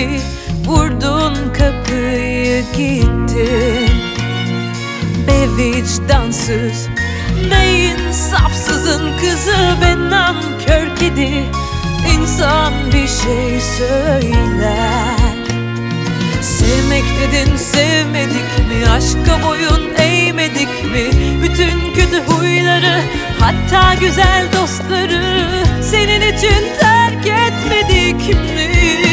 ki vurdun kapıyı gittin. Be vicdansız, be insafsızın kızı, be nankör kedi. İnsan bir şey söyler. Sevmek dedin, sevmedik mi? Aşka boyun eğmedik mi? Bütün kötü huyları, hatta güzel dostları senin için terk etmedik mi?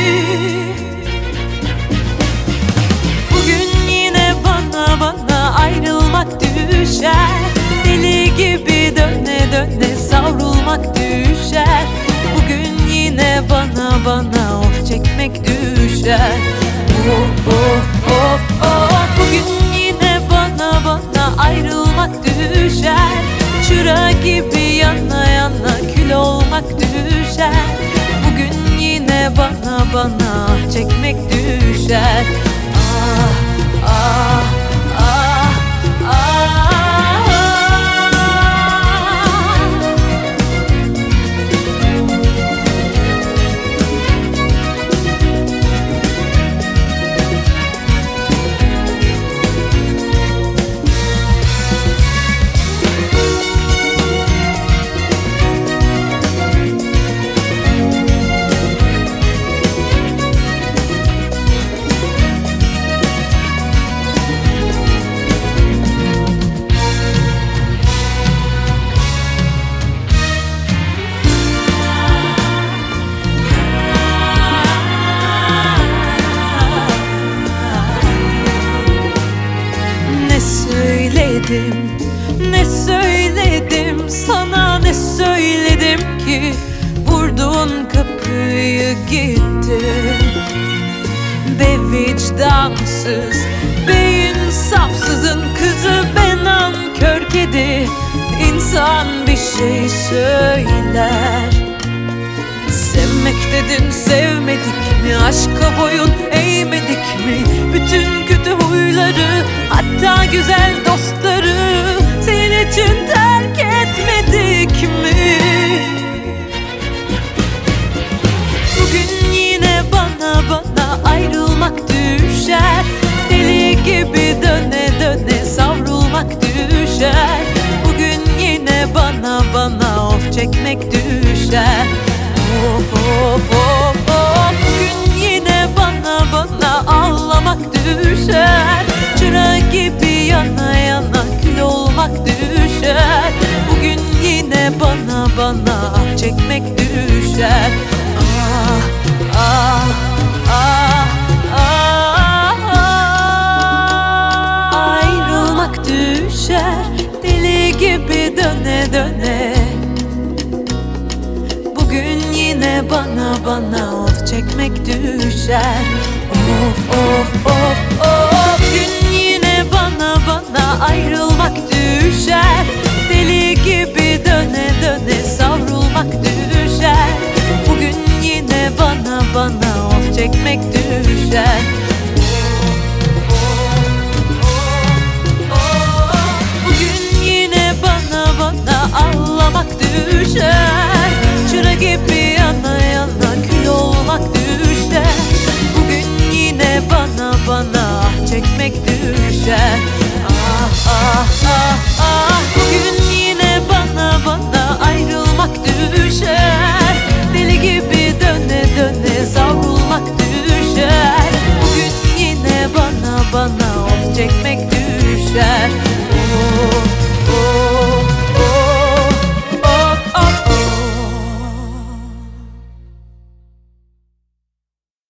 Bugün yine bana ayrılmak düşer. Deli gibi döne döne savrulmak düşer. Bugün yine bana of çekmek düşer. Of of of of. Bugün yine bana ayrılmak düşer. Çıra gibi yana yana kül olmak düşer. Bugün yine bana çekmek düşer. Ah ah ah ah. Ne söyledim sana, ne söyledim ki vurdun kapıyı gittin. Be vicdansız, be insafsızın kızı, be nankör kedi. İnsan bir şey söyler. Sevmek dedin, sevmedik mi? Aşka boyun eğmedik mi? Bütün kötü huyları, hatta güzel dostları senin için terk etmedik mi? Bugün yine bana ayrılmak düşer. Deli gibi döne döne savrulmak düşer. Bugün yine bana of çekmek düşer. Of of of of. Bugün yine bana ağlamak düşer. Çıra gibi yana yana kül olmak düşer. Bugün yine bana çekmek düşer. Ah ah ah ah ah. Ayrılmak düşer. Deli gibi döne döne. Bugün yine bana of çekmek düşer. Of of of of. Bugün yine bana ayrılmak düşer. Deli gibi döne döne savrulmak düşer. Bugün yine bana of çekmek düşer. Bugün yine bana ağlamak düşer. Çıra gibi